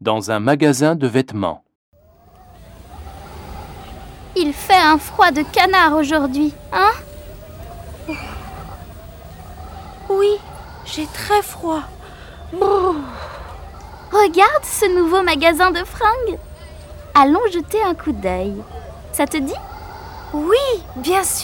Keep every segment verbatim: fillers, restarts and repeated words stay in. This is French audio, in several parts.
dans un magasin de vêtements. Il fait un froid de canard aujourd'hui, hein? Oui, j'ai très froid. Brrr. Regarde ce nouveau magasin de fringues. Allons jeter un coup d'œil. Ça te dit? Oui, bien sûr.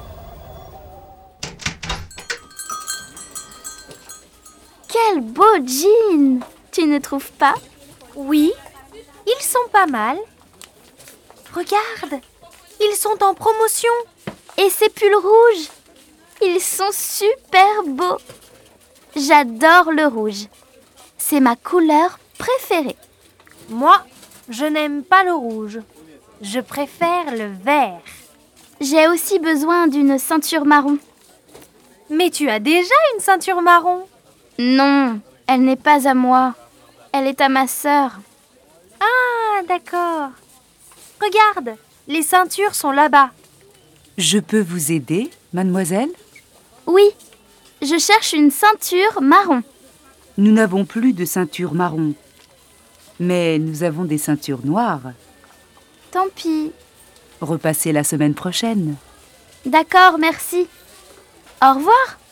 Quel beau jean! Tu ne trouves pas? Oui, ils sont pas mal. Regarde, ils sont en promotion. Et ces pulls rouges? Ils sont super beaux. J'adore le rouge. C'est ma couleur préférée. Moi, je n'aime pas le rouge. Je préfère le vert. J'ai aussi besoin d'une ceinture marron. Mais tu as déjà une ceinture marron. Non, elle n'est pas à moi. Elle est à ma sœur. Ah, d'accord. Regarde, les ceintures sont là-bas. Je peux vous aider, mademoiselle? Oui, je cherche une ceinture marron. Nous n'avons plus de ceinture marron, mais nous avons des ceintures noires. Tant pis. Repassez la semaine prochaine. D'accord, merci. Au revoir.